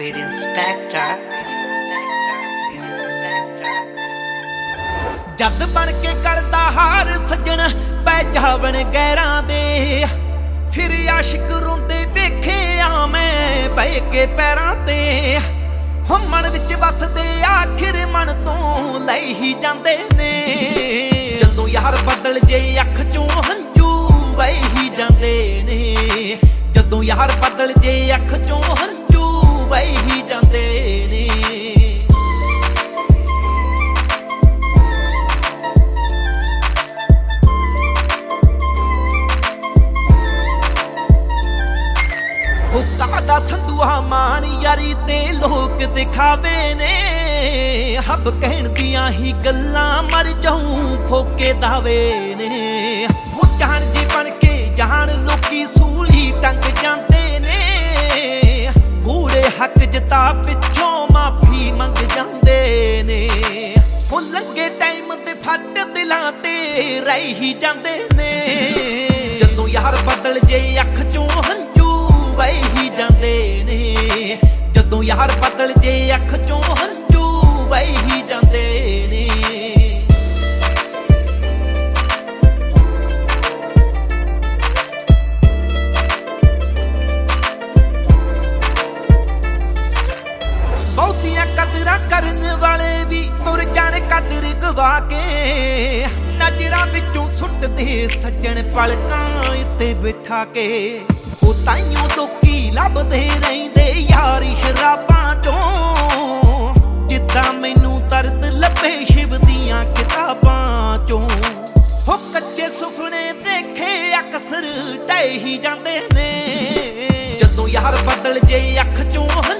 Beat Inspector। जद बन के गलदा हार सजन पै जावन गैरां दे, फिर आशिक रोंदे वेखे आ मैं बह के पैरां ते। हो मन विच वसदे आखिर मन तो लै ही जांदे ने, जदों यार बदल जे अख चों हंझू वह ही जांदे ने। जदों यार बदल जे अख चों हंझू वह ही जांदे ने। कादा संधुआ मान यारी ते लोग दिखावे ने, सब कहण दियां ही गल्लां मर जाऊं फोके दावे ने। वो जान जी बन के जान लोकी सूली टंग जांदे ने, बूढ़े हक जता पिछों माफी मंग जांदे ने। वो लंगे टाइम ते फट दिलां ते रह ही जांदे ने, जदों यार बदल जे अख चों हंझू वह ही जांदे ने। जदों यार बदल जे अख चों हंझू वह ही जांदे ने। बहुतियां कदरां करन वाले भी तुर जाण कदर गवा के, नजरां विचों सुट दे सज्जन पलकां उत्ते बिठा के। ओ ताइयों लोकी लभदे रहिंदे यारी शराबां चों, जिद्दां मैनू दर्द लभे शिव दियां किताबां चों। हो कच्चे सुफने देखे अक्सर ढह ही जांदे ने, जदों यार बदल जे अख चों